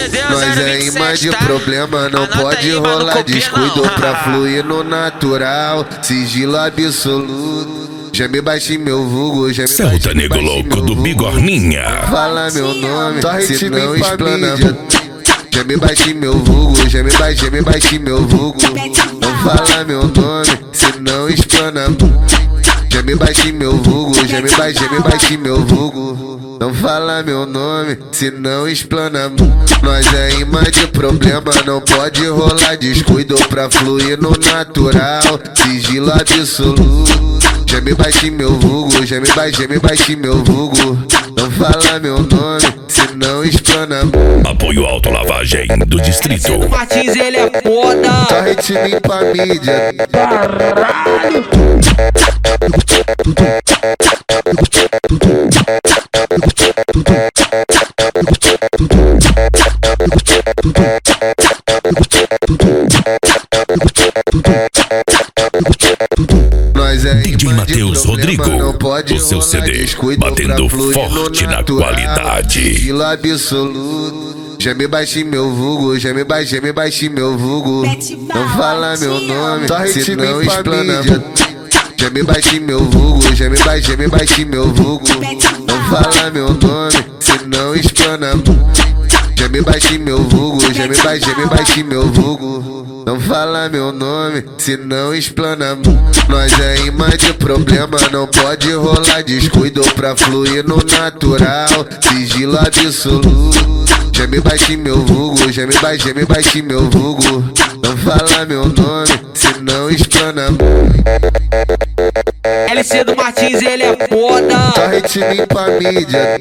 Nós é imã de problema, não pode rolar descuido pra fluir no natural, sigilo absoluto. Já me baixei meu vulgo, já me Celta Nego Louco do Bigorninha. Fala meu nome, se não explana. Já me baixei meu vulgo, já me baixei meu vulgo. Não fala meu nome, se não explana. Já me baixei meu vulgo, já me baixei meu vulgo. Não fala meu nome, se não explana. Nós é imã de problema, não pode rolar descuido pra fluir no natural, sigilo absoluto. Já me baixei meu vulgo, já me baixei meu vulgo. Não fala meu nome, se não explana. Apoio Autolavagem do Distrito. Martins, ele é foda. Só hit limpa a mídia. Nós é DJ Matheus Rodrigo, não pode o seu CD, batendo forte na qualidade. Sigilo absoluto. Já me baixei meu vulgo, já me baixei meu vulgo. Não fala meu nome, se não explana. Já me baixei meu vulgo, já me baixei meu vulgo. Não fala meu nome, se não explana. Já me baixei meu vulgo, já me baixei meu vulgo. Não fala meu nome, se não explana. Nós é imã de problema, não pode rolar descuido pra fluir no natural, sigilo absoluto. Já me baixei meu vulgo, já me baixei meu vulgo. Não fala meu nome, se não explana. LC do Martins, ele é foda. Só hit limpa a mídia.